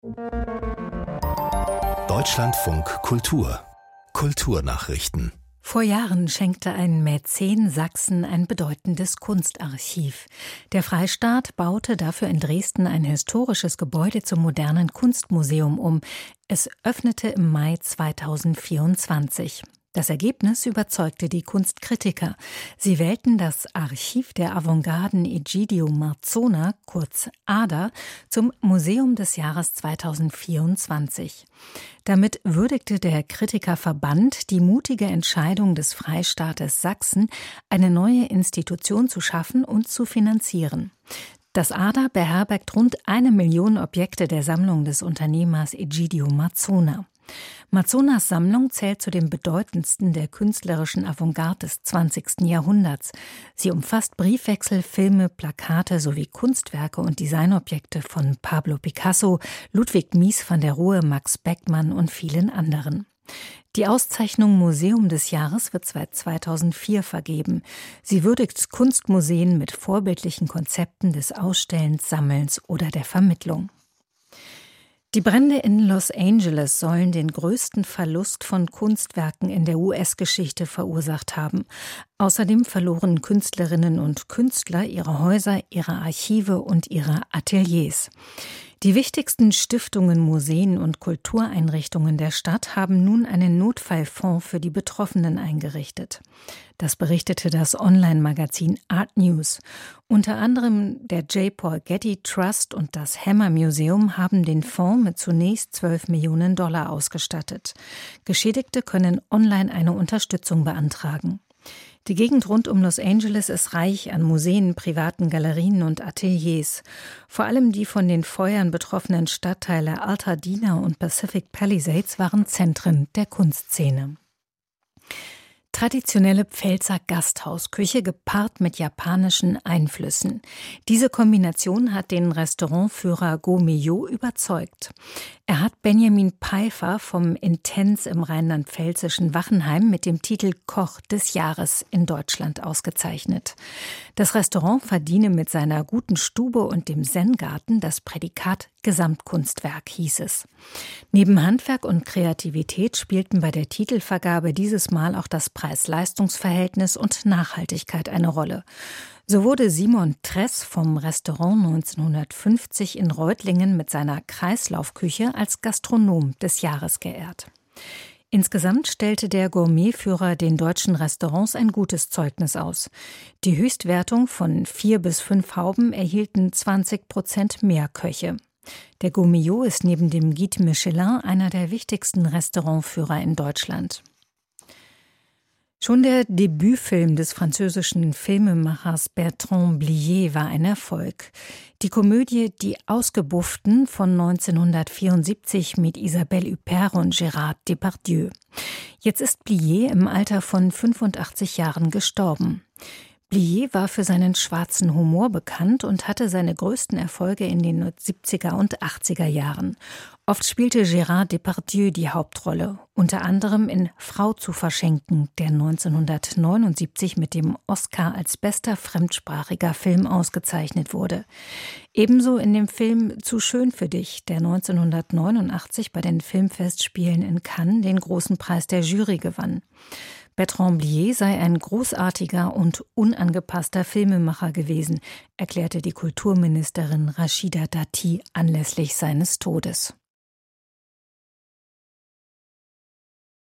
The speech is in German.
Deutschlandfunk Kultur Kulturnachrichten. Vor Jahren schenkte ein Mäzen Sachsen ein bedeutendes Kunstarchiv. Der Freistaat baute dafür in Dresden ein historisches Gebäude zum modernen Kunstmuseum um. Es öffnete im Mai 2024. Das Ergebnis überzeugte die Kunstkritiker. Sie wählten das Archiv der Avantgarden Egidio Marzona, kurz ADA, zum Museum des Jahres 2024. Damit würdigte der Kritikerverband die mutige Entscheidung des Freistaates Sachsen, eine neue Institution zu schaffen und zu finanzieren. Das ADA beherbergt rund 1 Million Objekte der Sammlung des Unternehmers Egidio Marzona. Marzonas Sammlung zählt zu den bedeutendsten der künstlerischen Avantgarde des 20. Jahrhunderts. Sie umfasst Briefwechsel, Filme, Plakate sowie Kunstwerke und Designobjekte von Pablo Picasso, Ludwig Mies van der Rohe, Max Beckmann und vielen anderen. Die Auszeichnung Museum des Jahres wird seit 2004 vergeben. Sie würdigt Kunstmuseen mit vorbildlichen Konzepten des Ausstellens, Sammelns oder der Vermittlung. Die Brände in Los Angeles sollen den größten Verlust von Kunstwerken in der US-Geschichte verursacht haben. Außerdem verloren Künstlerinnen und Künstler ihre Häuser, ihre Archive und ihre Ateliers. Die wichtigsten Stiftungen, Museen und Kultureinrichtungen der Stadt haben nun einen Notfallfonds für die Betroffenen eingerichtet. Das berichtete das Online-Magazin Art News. Unter anderem der J. Paul Getty Trust und das Hammer Museum haben den Fonds mit zunächst $12 Millionen ausgestattet. Geschädigte können online eine Unterstützung beantragen. Die Gegend rund um Los Angeles ist reich an Museen, privaten Galerien und Ateliers. Vor allem die von den Feuern betroffenen Stadtteile Altadena und Pacific Palisades waren Zentren der Kunstszene. Traditionelle Pfälzer Gasthausküche gepaart mit japanischen Einflüssen. Diese Kombination hat den Restaurantführer Go Mio überzeugt. Er hat Benjamin Pfeiffer vom Intenz im rheinland-pfälzischen Wachenheim mit dem Titel Koch des Jahres in Deutschland ausgezeichnet. Das Restaurant verdiene mit seiner guten Stube und dem Zen-Garten das Prädikat Gesamtkunstwerk, hieß es. Neben Handwerk und Kreativität spielten bei der Titelvergabe dieses Mal auch das Preis-Leistungs-Verhältnis und Nachhaltigkeit eine Rolle. So wurde Simon Tress vom Restaurant 1950 in Reutlingen mit seiner Kreislaufküche als Gastronom des Jahres geehrt. Insgesamt stellte der Gourmetführer den deutschen Restaurants ein gutes Zeugnis aus. Die Höchstwertung von 4 bis 5 Hauben erhielten 20% mehr Köche. Der Go Mio ist neben dem Guide Michelin einer der wichtigsten Restaurantführer in Deutschland. Schon der Debütfilm des französischen Filmemachers Bertrand Blier war ein Erfolg. Die Komödie Die Ausgebufften von 1974 mit Isabelle Huppert und Gérard Depardieu. Jetzt ist Blier im Alter von 85 Jahren gestorben. Blier war für seinen schwarzen Humor bekannt und hatte seine größten Erfolge in den 70er und 80er Jahren. Oft spielte Gérard Depardieu die Hauptrolle, unter anderem in Frau zu verschenken, der 1979 mit dem Oscar als bester fremdsprachiger Film ausgezeichnet wurde. Ebenso in dem Film Zu schön für dich, der 1989 bei den Filmfestspielen in Cannes den großen Preis der Jury gewann. Bertrand Blier sei ein großartiger und unangepasster Filmemacher gewesen, erklärte die Kulturministerin Rachida Dati anlässlich seines Todes.